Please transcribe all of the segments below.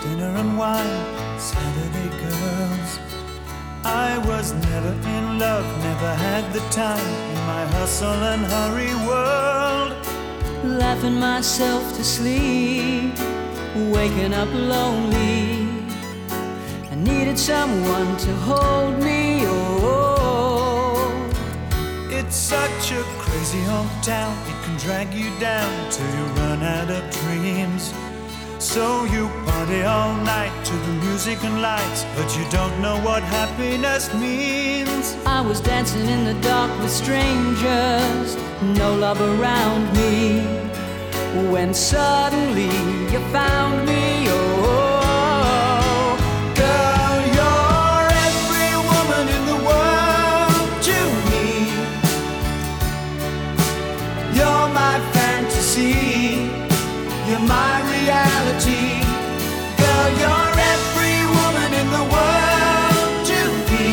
dinner and wine, Saturday girls. I was never in love, never had the time in my hustle and hurry world. Laughing myself to sleep, waking up lonely. I needed someone to hold me, oh. It's such a crazy hometown, it can drag you down till you run out of dreams. So you party all night to the music and lights, but you don't know what happiness means. I was dancing in the dark with strangers, no love around me, when suddenly you found me, oh. Girl, you're every woman in the world to me. You're my fantasy, you're my reality. Girl, you're every woman in the world to me.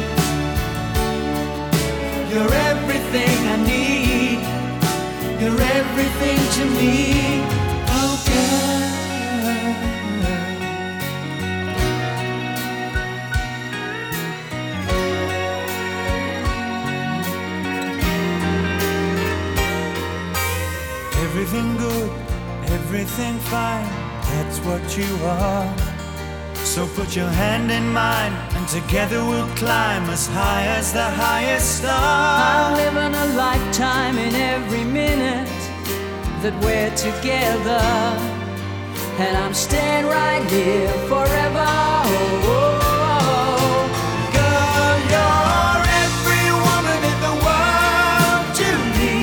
You're everything I need, you're everything to me. Oh girl, everything good, everything fine, that's what you are. So put your hand in mine, and together we'll climb as high as the highest star. I'm living a lifetime in every minute that we're together, and I'm staying right here forever, oh. Girl, you're every woman in the world to me.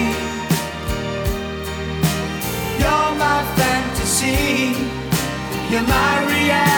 You're my fantasy, you're my reality.